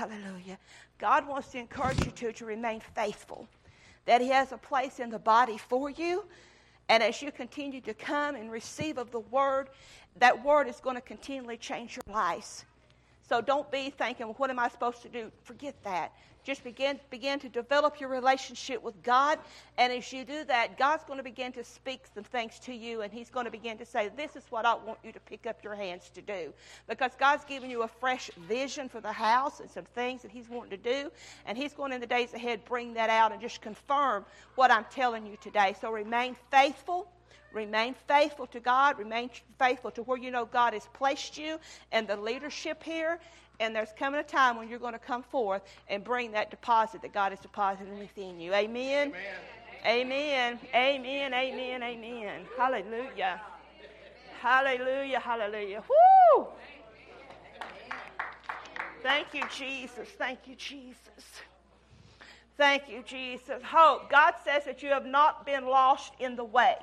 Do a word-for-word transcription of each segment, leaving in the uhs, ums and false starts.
Hallelujah. God wants to encourage you to, to remain faithful, that he has a place in the body for you. And as you continue to come and receive of the word, that word is going to continually change your lives. So don't be thinking, well, what am I supposed to do? Forget that. Just begin, begin to develop your relationship with God. And as you do that, God's going to begin to speak some things to you. And he's going to begin to say, this is what I want you to pick up your hands to do. Because God's given you a fresh vision for the house and some things that he's wanting to do. And he's going in the days ahead bring that out and just confirm what I'm telling you today. So remain faithful. Remain faithful to God. Remain faithful to where you know God has placed you and the leadership here. And there's coming a time when you're going to come forth and bring that deposit that God has deposited within you. Amen? Amen. Amen. Amen. Amen. Amen. Hallelujah. Hallelujah. Hallelujah. Woo! Thank you, Jesus. Thank you, Jesus. Thank you, Jesus. Hope. God says that you have not been lost in the way.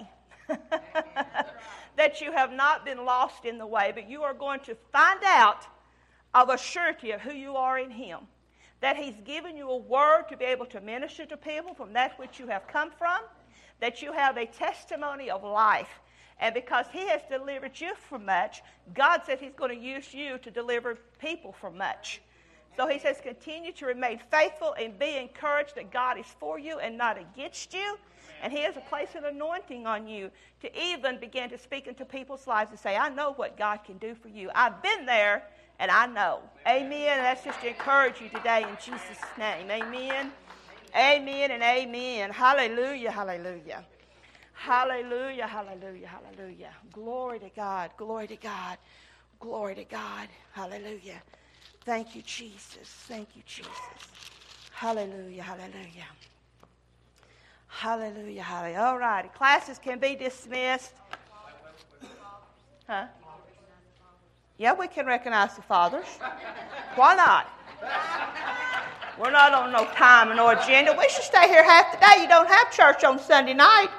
That you have not been lost in the way, but you are going to find out of a surety of who you are in him. That he's given you a word to be able to minister to people from that which you have come from. That you have a testimony of life. And because he has delivered you from much, God says he's going to use you to deliver people from much. So he says continue to remain faithful and be encouraged that God is for you and not against you. And he has a place of anointing on you to even begin to speak into people's lives and say, I know what God can do for you. I've been there and I know. Amen. And that's just to encourage you today in Jesus' name. Amen. Amen and amen. Hallelujah. Hallelujah. Hallelujah. Hallelujah. Hallelujah. Glory to God. Glory to God. Glory to God. Hallelujah. Thank you, Jesus. Thank you, Jesus. Hallelujah. Hallelujah. Hallelujah, hallelujah. All righty. Classes can be dismissed. Huh? Yeah, we can recognize the fathers. Why not? We're not on no time and no agenda. We should stay here half the day. You don't have church on Sunday night.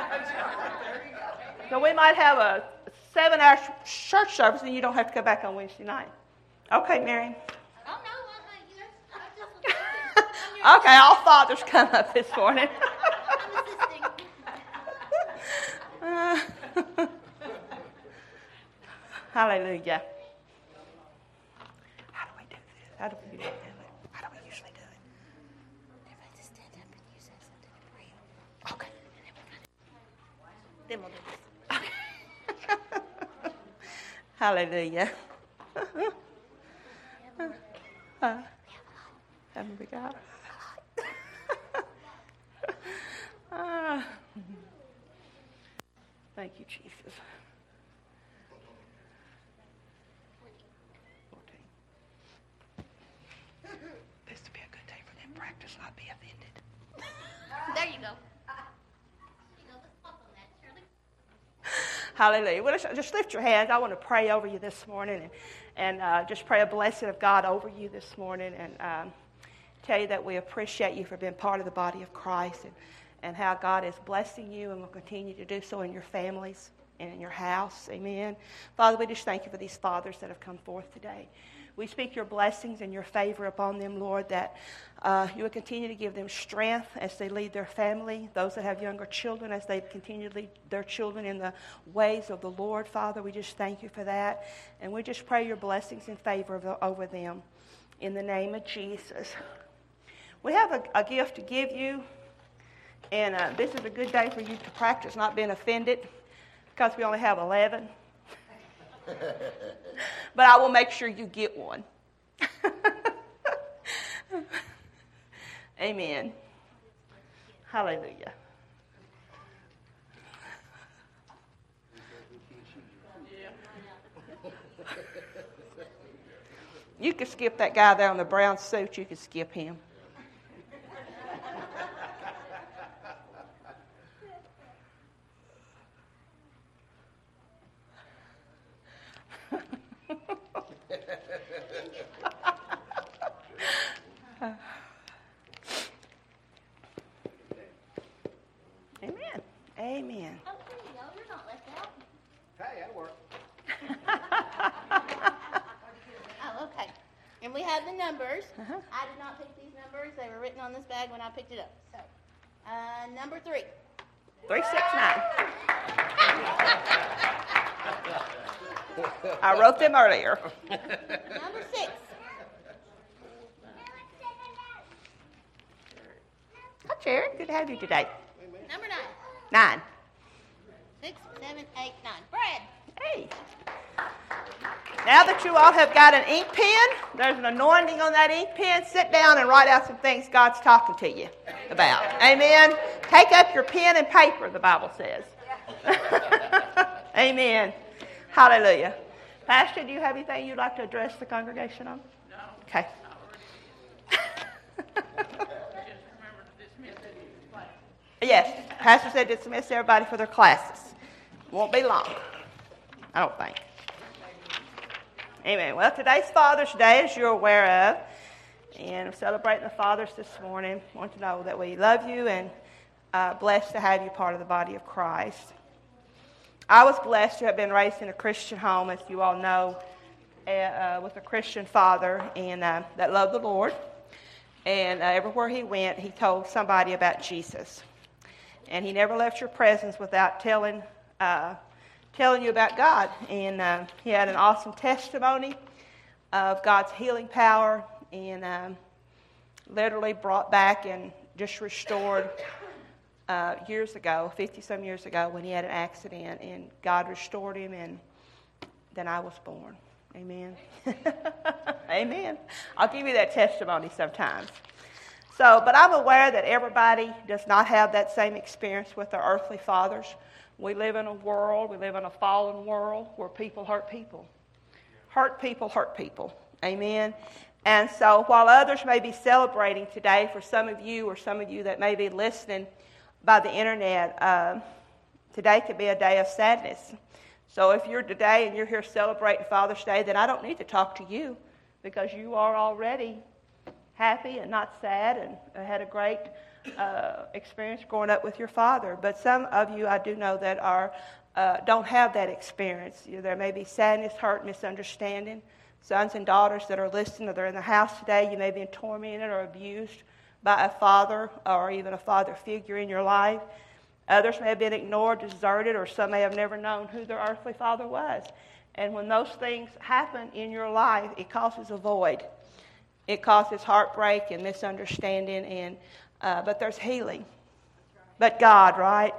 So we might have a seven-hour church service and you don't have to come back on Wednesday night. Okay, Miriam. Oh, no, I just, okay, all fathers come up this morning. uh, hallelujah. How do we do this? How do we do it? How do we usually do it? Everybody just stand up and you say something and pray. Okay. Then we'll do this. Okay. Hallelujah. uh, haven't we got? uh, thank you, Jesus. fourteen. This would be a good day for them to practice, not be offended. There you go. Hallelujah. Well, just lift your hands. I want to pray over you this morning and, and uh, just pray a blessing of God over you this morning and um, tell you that we appreciate you for being part of the body of Christ and, and how God is blessing you and will continue to do so in your families and in your house. Amen. Father, we just thank you for these fathers that have come forth today. We speak your blessings and your favor upon them, Lord, that uh, you will continue to give them strength as they lead their family, those that have younger children as they continue to lead their children in the ways of the Lord. Father, we just thank you for that. And we just pray your blessings and favor of, over them in the name of Jesus. We have a, a gift to give you, and uh, this is a good day for you to practice not being offended because we only have eleven. But I will make sure you get one. Amen. Hallelujah. You could skip that guy there in the brown suit. You could skip him. Amen. Amen. Oh, there you go. You're not left out. Hey, that'll work. Oh, okay. And we have the numbers. Uh-huh. I did not pick these numbers. They were written on this bag when I picked it up. So, uh, number three. three six nine. I wrote them earlier. Number six. Hi, Sharon. Good to have you today. Number nine. Nine. Six, seven, eight, nine. Brad. Hey. Now that you all have got an ink pen, there's an anointing on that ink pen. Sit down and write out some things God's talking to you about. Amen. Take up your pen and paper, the Bible says. Amen. Hallelujah. Pastor, do you have anything you'd like to address the congregation on? No. Okay. Yes, Pastor said dismiss everybody for their classes. Won't be long, I don't think. Amen. Well, today's Father's Day, as you're aware of, and I'm celebrating the fathers this morning. I want to know that we love you and uh, blessed to have you part of the body of Christ. I was blessed to have been raised in a Christian home, as you all know, uh, with a Christian father and uh, that loved the Lord. And uh, everywhere he went, he told somebody about Jesus. And he never left your presence without telling uh, telling you about God. And uh, he had an awesome testimony of God's healing power, and um, literally brought back and just restored uh, years ago, fifty-some years ago, when he had an accident, and God restored him, and then I was born. Amen. Amen. I'll give you that testimony sometimes. So, but I'm aware that everybody does not have that same experience with their earthly fathers. We live in a world, we live in a fallen world where people hurt people. Hurt people hurt people. Amen. And so while others may be celebrating today, for some of you or some of you that may be listening by the internet, uh, today could be a day of sadness. So if you're today and you're here celebrating Father's Day, then I don't need to talk to you, because you are already happy and not sad and had a great uh, experience growing up with your father. But some of you, I do know, that are uh, don't have that experience. You know, there may be sadness, hurt, misunderstanding. Sons and daughters that are listening, or they're in the house today, you may be tormented or abused by a father or even a father figure in your life. Others may have been ignored, deserted, or some may have never known who their earthly father was. And when those things happen in your life, it causes a void. It causes heartbreak and misunderstanding, and uh, but there's healing. But God, right?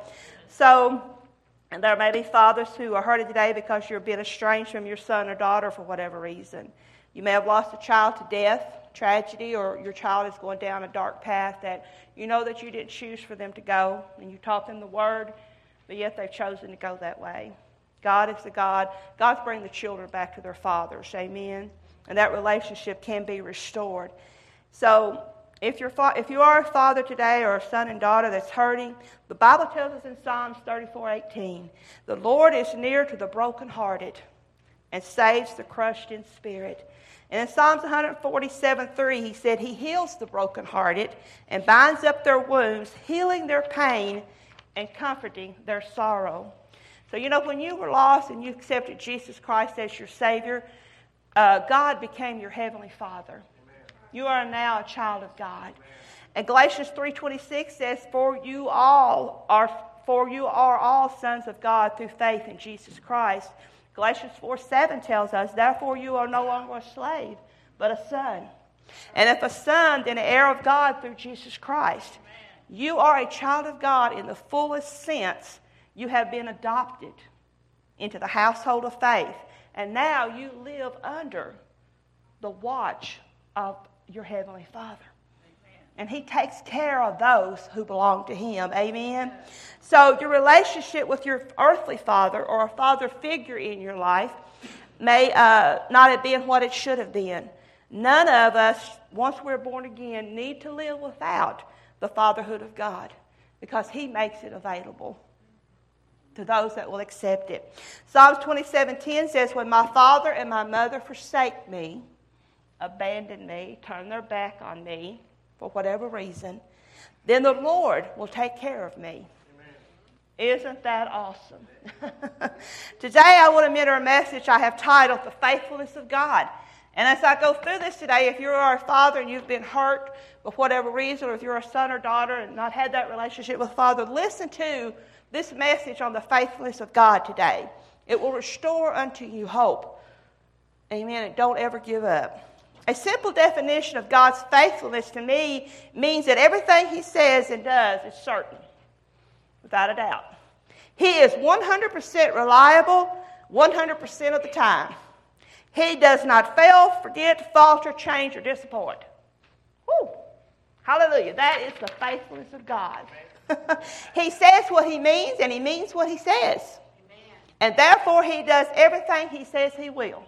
So, and there may be fathers who are hurting today because you're being estranged from your son or daughter for whatever reason. You may have lost a child to death, tragedy, or your child is going down a dark path that you know that you didn't choose for them to go, and you taught them the word, but yet they've chosen to go that way. God is the God. God's bringing the children back to their fathers. Amen. And that relationship can be restored. So if you're if you are a father today or a son and daughter that's hurting, the Bible tells us in Psalms thirty-four eighteen, the Lord is near to the brokenhearted and saves the crushed in spirit. And in Psalms one forty-seven three, he said, he heals the brokenhearted and binds up their wounds, healing their pain and comforting their sorrow. So, you know, when you were lost and you accepted Jesus Christ as your Savior, uh, God became your Heavenly Father. Amen. You are now a child of God. Amen. And Galatians three twenty-six says, For you all are for you are all sons of God through faith in Jesus Christ. Galatians four seven tells us, Therefore you are no longer a slave, but a son. And if a son, then an heir of God through Jesus Christ. Amen. You are a child of God in the fullest sense. You have been adopted into the household of faith. And now you live under the watch of your Heavenly Father. Amen. And He takes care of those who belong to Him. Amen? So your relationship with your earthly father or a father figure in your life may uh, not have been what it should have been. None of us, once we're born again, need to live without the fatherhood of God, because He makes it available to those that will accept it. Psalms twenty-seven ten says, When my father and my mother forsake me, abandon me, turn their back on me for whatever reason, then the Lord will take care of me. Amen. Isn't that awesome? Today I want to mentor a message I have titled The Faithfulness of God. And as I go through this today, if you're our father and you've been hurt for whatever reason, or if you're a son or daughter and not had that relationship with Father, listen to this message on the faithfulness of God today. It will restore unto you hope. Amen. And don't ever give up. A simple definition of God's faithfulness to me means that everything He says and does is certain, without a doubt. He is one hundred percent reliable one hundred percent of the time. He does not fail, forget, falter, change, or disappoint. Woo! Hallelujah. That is the faithfulness of God. He says what He means, and He means what He says. Amen. And therefore, He does everything He says He will.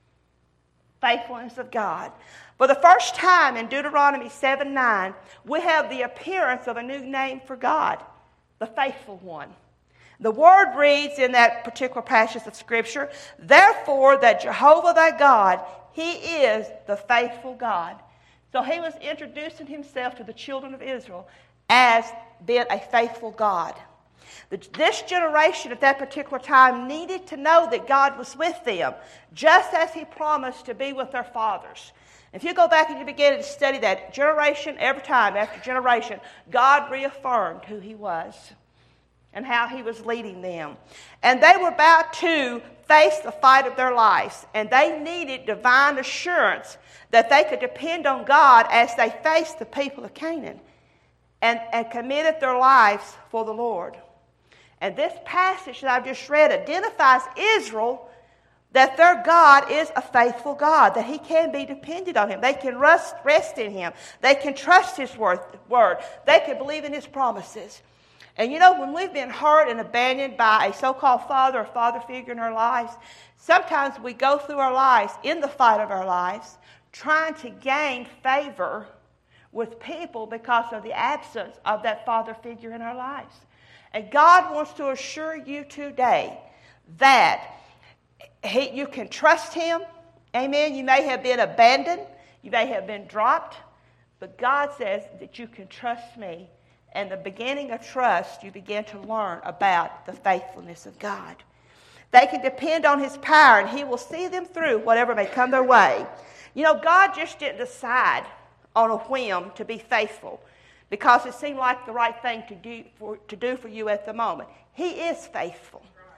Faithfulness of God. For the first time in Deuteronomy seven nine, we have the appearance of a new name for God, the faithful one. The word reads in that particular passage of Scripture, therefore that Jehovah thy God, He is the faithful God. So He was introducing Himself to the children of Israel as being a faithful God. This generation at that particular time needed to know that God was with them, just as He promised to be with their fathers. If you go back and you begin to study that, generation every time after generation, God reaffirmed who He was and how He was leading them. And they were about to face the fight of their lives, and they needed divine assurance that they could depend on God as they faced the people of Canaan and, and committed their lives for the Lord. And this passage that I've just read identifies Israel, that their God is a faithful God, that He can be depended on Him. They can rest, rest in Him. They can trust His word. They can believe in His promises. And you know, when we've been hurt and abandoned by a so-called father or father figure in our lives, sometimes we go through our lives, in the fight of our lives, trying to gain favor with people because of the absence of that father figure in our lives. And God wants to assure you today that he, you can trust Him. Amen. You may have been abandoned. You may have been dropped. But God says that you can trust me. And the beginning of trust, you begin to learn about the faithfulness of God. They can depend on His power, and He will see them through whatever may come their way. You know, God just didn't decide on a whim to be faithful because it seemed like the right thing to do for, to do for you at the moment. He is faithful.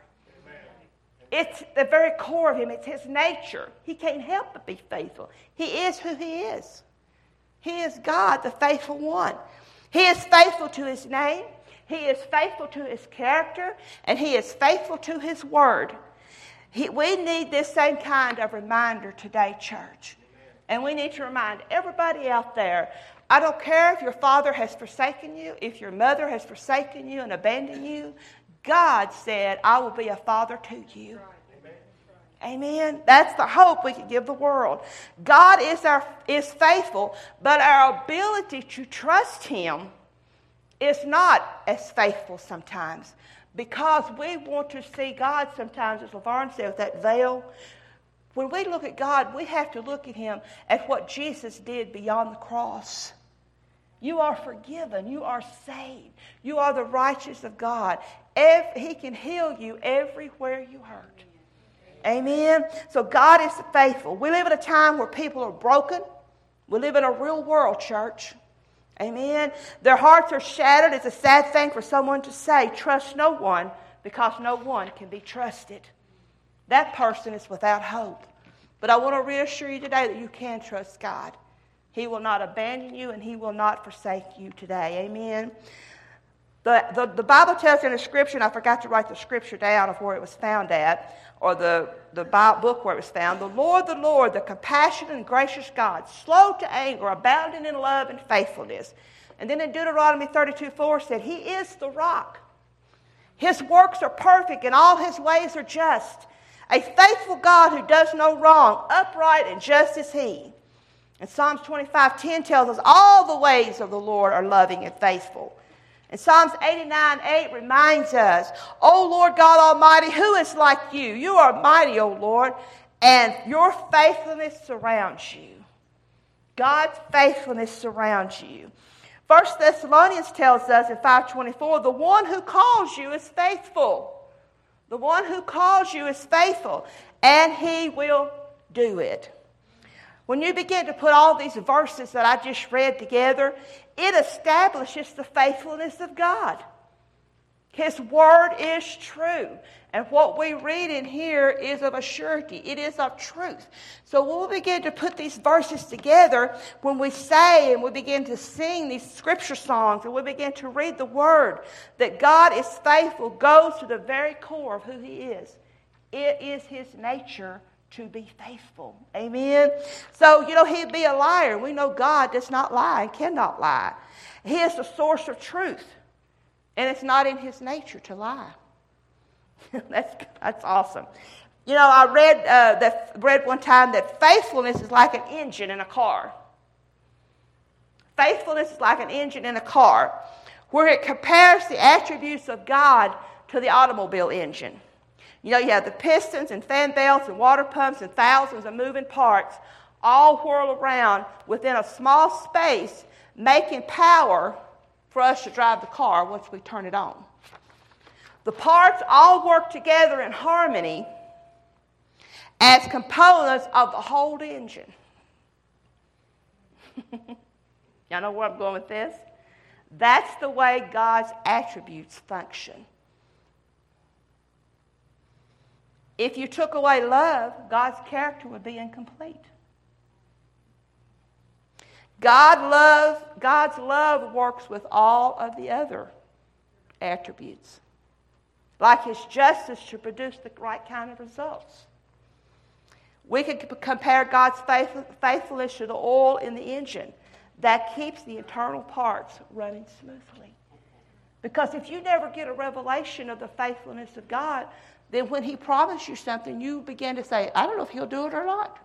It's the very core of Him. It's His nature. He can't help but be faithful. He is who He is. He is God, the faithful one. He is faithful to His name. He is faithful to His character. And He is faithful to His word. He, we need this same kind of reminder today, church. And we need to remind everybody out there, I don't care if your father has forsaken you, if your mother has forsaken you and abandoned you, God said, I will be a father to you. Amen. That's the hope we can give the world. God is our is faithful, but our ability to trust Him is not as faithful sometimes because we want to see God sometimes, as LaVarn said, with that veil. When we look at God, we have to look at Him at what Jesus did beyond the cross. You are forgiven. You are saved. You are the righteous of God. He can heal you everywhere you hurt. Amen. So God is faithful. We live in a time where people are broken. We live in a real world, church. Amen. Their hearts are shattered. It's a sad thing for someone to say, trust no one, because no one can be trusted. That person is without hope. But I want to reassure you today that you can trust God. He will not abandon you and He will not forsake you today. Amen. The, the, the Bible tells in the Scripture, and I forgot to write the Scripture down of where it was found at, or the, the Bible book where it was found. The Lord, the Lord, the compassionate and gracious God, slow to anger, abounding in love and faithfulness. And then in Deuteronomy thirty-two four said, He is the rock. His works are perfect and all His ways are just. A faithful God who does no wrong, upright and just is He. And Psalms twenty-five ten tells us all the ways of the Lord are loving and faithful. And Psalms eighty-nine eight reminds us, O Lord God Almighty, who is like you? You are mighty, O Lord, and your faithfulness surrounds you. God's faithfulness surrounds you. First Thessalonians tells us in five twenty-four, the one who calls you is faithful. The one who calls you is faithful, and He will do it. When you begin to put all these verses that I just read together, it establishes the faithfulness of God. His word is true. And what we read in here is of a surety. It is of truth. So when we begin to put these verses together, when we say and we begin to sing these scripture songs and we begin to read the word, that God is faithful goes to the very core of who he is. It is his nature to be faithful. Amen? So, you know, he'd be a liar. We know God does not lie and cannot lie. He is the source of truth. And it's not in his nature to lie. that's that's awesome. You know, I read uh, that read one time that faithfulness is like an engine in a car. Faithfulness is like an engine in a car, where it compares the attributes of God to the automobile engine. You know, you have the pistons and fan belts and water pumps and thousands of moving parts all whirl around within a small space, making power for us to drive the car once we turn it on. The parts all work together in harmony as components of the whole engine. Y'all know where I'm going with this? That's the way God's attributes function. If you took away love, God's character would be incomplete. God love, God's love works with all of the other attributes, like his justice to produce the right kind of results. We could compare God's faithfulness to the oil in the engine that keeps the internal parts running smoothly. Because if you never get a revelation of the faithfulness of God, then when he promised you something, you begin to say, I don't know if he'll do it or not.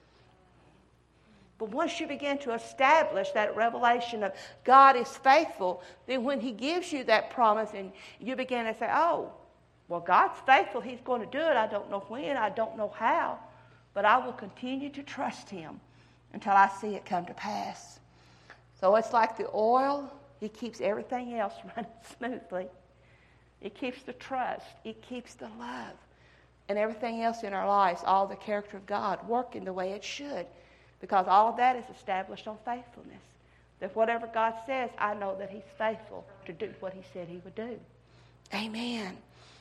But once you begin to establish that revelation of God is faithful, then when he gives you that promise and you begin to say, oh, well, God's faithful. He's going to do it. I don't know when. I don't know how. But I will continue to trust him until I see it come to pass. So it's like the oil. He keeps everything else running smoothly. It keeps the trust. It keeps the love. And everything else in our lives, all the character of God, working the way it should. Because all of that is established on faithfulness. That whatever God says, I know that he's faithful to do what he said he would do. Amen.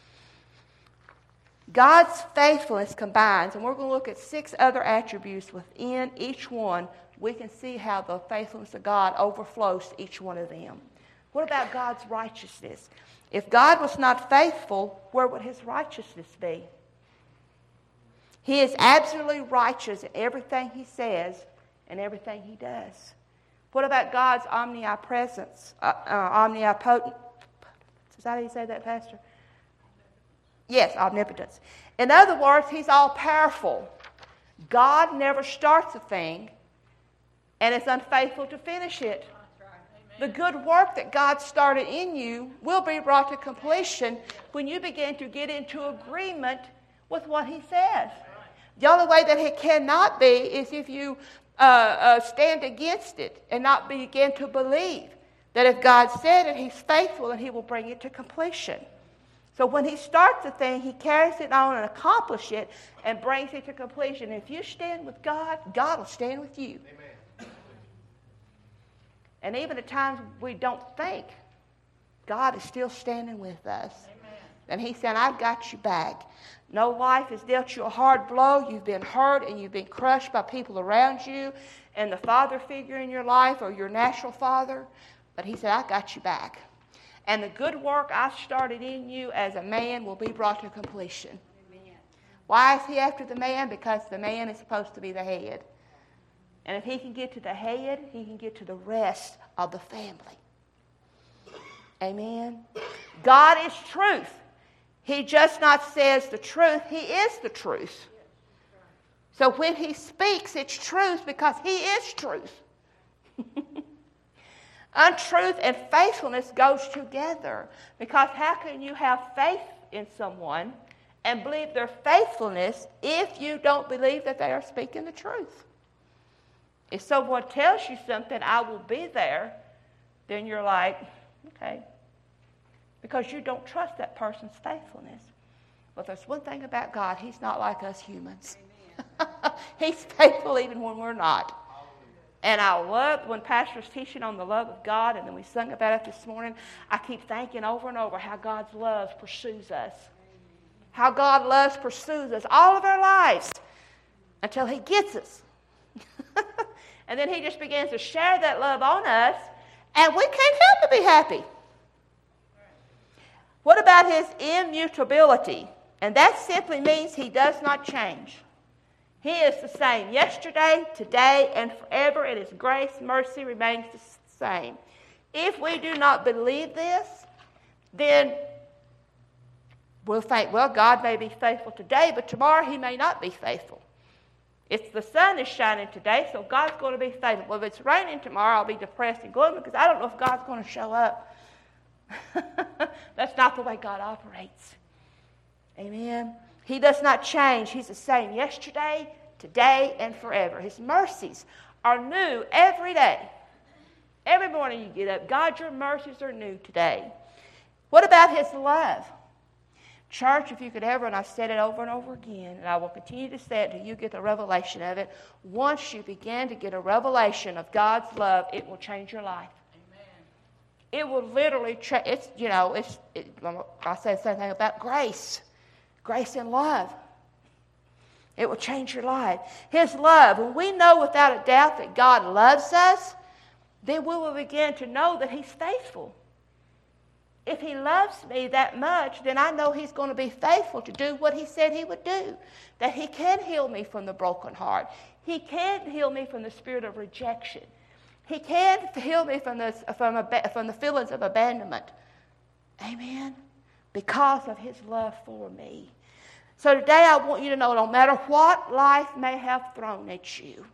God's faithfulness combines, and we're going to look at six other attributes within each one. We can see how the faithfulness of God overflows to each one of them. What about God's righteousness? If God was not faithful, where would his righteousness be? He is absolutely righteous in everything he says and everything he does. What about God's omnipresence, uh, uh, omnipotent? Is that how you say that, Pastor? Yes, omnipotence. In other words, he's all-powerful. God never starts a thing and is unfaithful to finish it. The good work that God started in you will be brought to completion when you begin to get into agreement with what he says. The only way that it cannot be is if you uh, uh, stand against it and not begin to believe that if God said it, he's faithful and he will bring it to completion. So when he starts a thing, he carries it on and accomplishes it and brings it to completion. If you stand with God, God will stand with you. Amen. And even at times we don't think, God is still standing with us. Amen. And he said, I've got you back. No life has dealt you a hard blow. You've been hurt and you've been crushed by people around you and the father figure in your life or your natural father. But he said, I got you back. And the good work I started in you as a man will be brought to completion. Amen. Why is he after the man? Because the man is supposed to be the head. And if he can get to the head, he can get to the rest of the family. Amen. God is truth. He just not says the truth. He is the truth. So when he speaks, it's truth because he is truth. Untruth and faithfulness goes together. Because how can you have faith in someone and believe their faithfulness if you don't believe that they are speaking the truth? If someone tells you something, I will be there, then you're like, okay. Because you don't trust that person's faithfulness. But there's one thing about God. He's not like us humans. He's faithful even when we're not. And I love when Pastor's teaching on the love of God, and then we sung about it this morning, I keep thinking over and over how God's love pursues us. How God loves pursues us all of our lives until he gets us. And then he just begins to share that love on us, and we can't help but be happy. What about his immutability? And that simply means he does not change. He is the same yesterday, today, and forever, and his grace, mercy remains the same. If we do not believe this, then we'll think, well, God may be faithful today, but tomorrow he may not be faithful. It's the sun is shining today, so God's going to be faithful. Well, if it's raining tomorrow, I'll be depressed and gloomy because I don't know if God's going to show up. That's not the way God operates. Amen. He does not change. He's the same yesterday, today, and forever. His mercies are new every day. Every morning you get up, God, your mercies are new today. What about his love? Church, if you could ever, and I've said it over and over again, and I will continue to say it until you get the revelation of it. Once you begin to get a revelation of God's love, it will change your life. It will literally, tra- it's, you know, it's, it, I say the same thing about grace. Grace and love. It will change your life. His love, when we know without a doubt that God loves us, then we will begin to know that he's faithful. If he loves me that much, then I know he's going to be faithful to do what he said he would do. That he can heal me from the broken heart. He can heal me from the spirit of rejection. He can heal me from the, from, a, from the feelings of abandonment. Amen? Because of his love for me. So today I want you to know no matter what life may have thrown at you,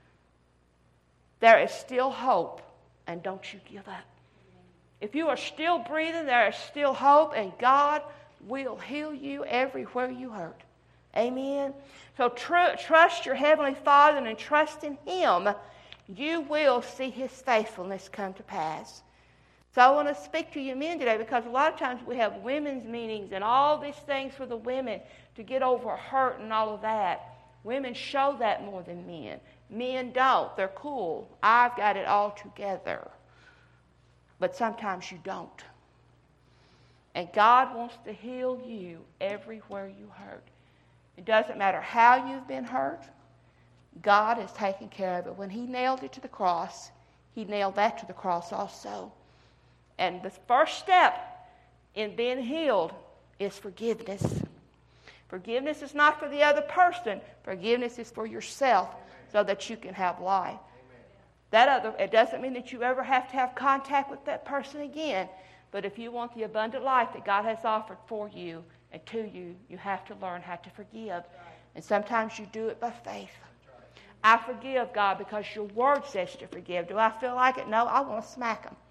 there is still hope, and don't you give up. If you are still breathing, there is still hope, and God will heal you everywhere you hurt. Amen? So tr- trust your Heavenly Father and trust in him. You will see his faithfulness come to pass. So I want to speak to you men today because a lot of times we have women's meetings and all these things for the women to get over hurt and all of that. Women show that more than men. Men don't. They're cool. I've got it all together. But sometimes you don't. And God wants to heal you everywhere you hurt. It doesn't matter how you've been hurt. God has taken care of it. When he nailed it to the cross, he nailed that to the cross also. And the first step in being healed is forgiveness. Forgiveness is not for the other person. Forgiveness is for yourself so that you can have life. That other, it doesn't mean that you ever have to have contact with that person again. But if you want the abundant life that God has offered for you and to you, you have to learn how to forgive. And sometimes you do it by faith. I forgive, God, because your word says to forgive. Do I feel like it? No, I want to smack them.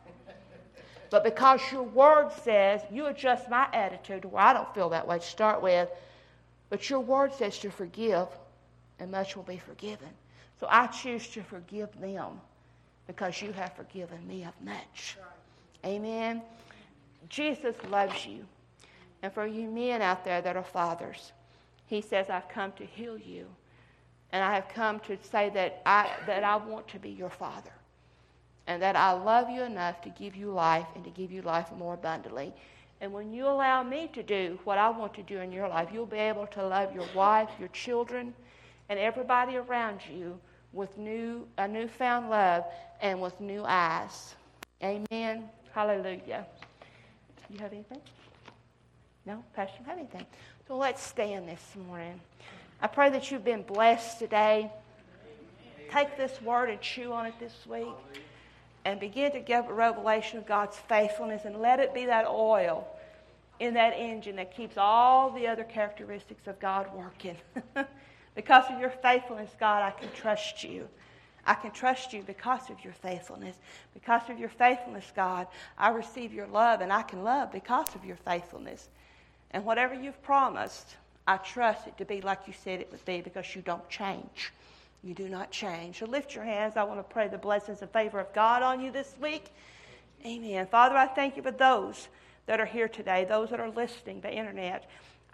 But because your word says, you adjust my attitude to where I don't feel that way to start with. But your word says to forgive, and much will be forgiven. So I choose to forgive them because you have forgiven me of much. Amen. Jesus loves you. And for you men out there that are fathers, he says, I've come to heal you. And I have come to say that I, that I want to be your father. And that I love you enough to give you life and to give you life more abundantly. And when you allow me to do what I want to do in your life, you'll be able to love your wife, your children, and everybody around you with new a newfound love and with new eyes. Amen. Hallelujah. You have anything? No? Pastor, you have anything? So let's stand this morning. I pray that you've been blessed today. Take this word and chew on it this week. And begin to give a revelation of God's faithfulness and let it be that oil in that engine that keeps all the other characteristics of God working. Because of your faithfulness, God, I can trust you. I can trust you because of your faithfulness. Because of your faithfulness, God, I receive your love, and I can love because of your faithfulness. And whatever you've promised, I trust it to be like you said it would be because you don't change. You do not change. So lift your hands. I want to pray the blessings and favor of God on you this week. Amen. Father, I thank you for those that are here today, those that are listening, the internet.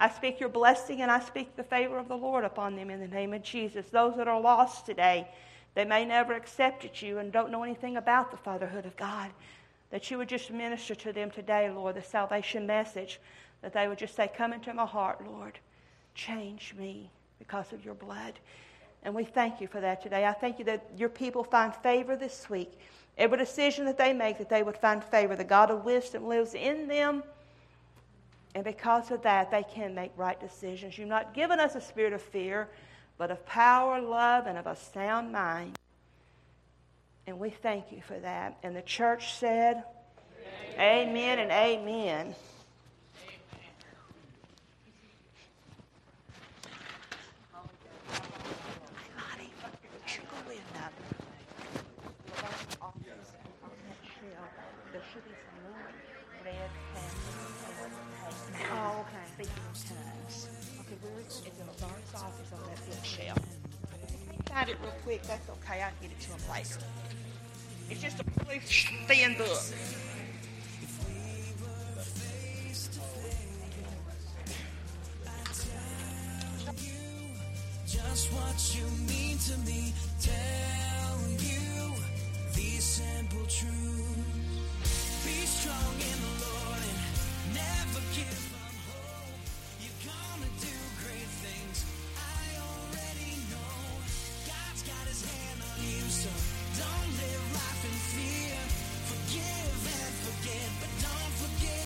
I speak your blessing and I speak the favor of the Lord upon them in the name of Jesus. Those that are lost today, they may never accepted you and don't know anything about the fatherhood of God, that you would just minister to them today, Lord, the salvation message, that they would just say, come into my heart, Lord. Change me because of your blood. And we thank you for that today. I thank you that your people find favor this week. Every decision that they make, that they would find favor. The God of wisdom lives in them. And because of that, they can make right decisions. You've not given us a spirit of fear, but of power, love, and of a sound mind. And we thank you for that. And the church said, amen, amen and amen. Oh, okay. Speaking of tongues. Okay, where is it? It's in Lawrence's office on that bookshelf. If you can find it real quick, that's okay. I can get it to him later. It's just a really thin book. Just what you mean to me, tell you these simple truths. Be strong in the Lord and never give up hope. You're gonna do great things, I already know. God's got his hand on you, so